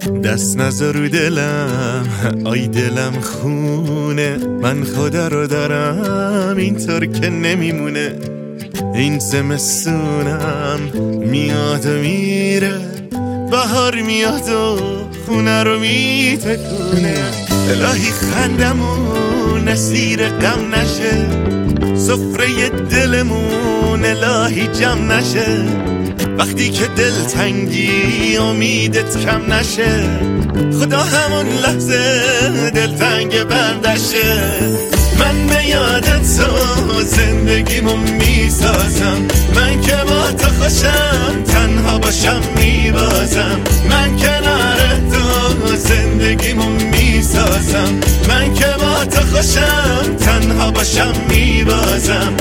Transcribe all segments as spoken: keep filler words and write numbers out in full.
دست نذار رو دلم، آی دلم خونه، من خدا رو دارم اینطور که نمیمونه. این زمستونم میاد و میره، بهار میاد و خونه رو میتکونه. الهی خندمون اسیر غم نشه، سفره دلمون الهی جمع نشه. وقتی که دلتنگی امیدت کم نشه، خدا همون لحظه دلتنگ بندشه. من به یادت تو زندگیمو میسازم، من که با تو خوشم تنها باشم میبازم. من کنار تو زندگیمو میسازم، من که با تو خوشم تنها باشم میبازم.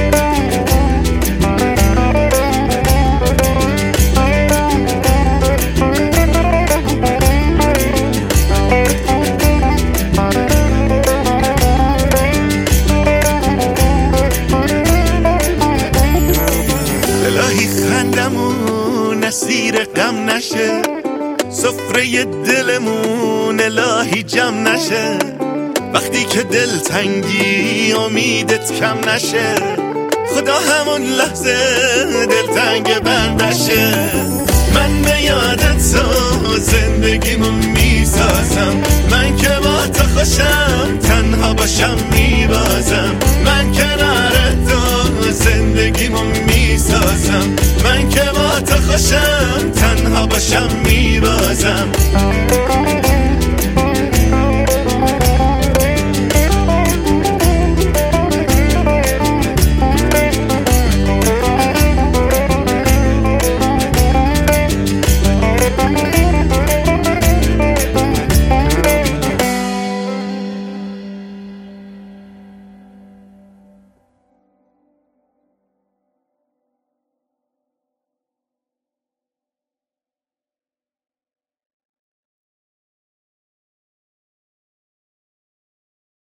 الهی خندمون اسیر غم نشه، سفره دلمون الهی جمع نشه. وقتی که دلتنگی امیدت کم نشه، خدا همون لحظه دلتنگ بندشه. من به یادت تو زندگیمو میسازم، من که با تو خوشم تنها باشم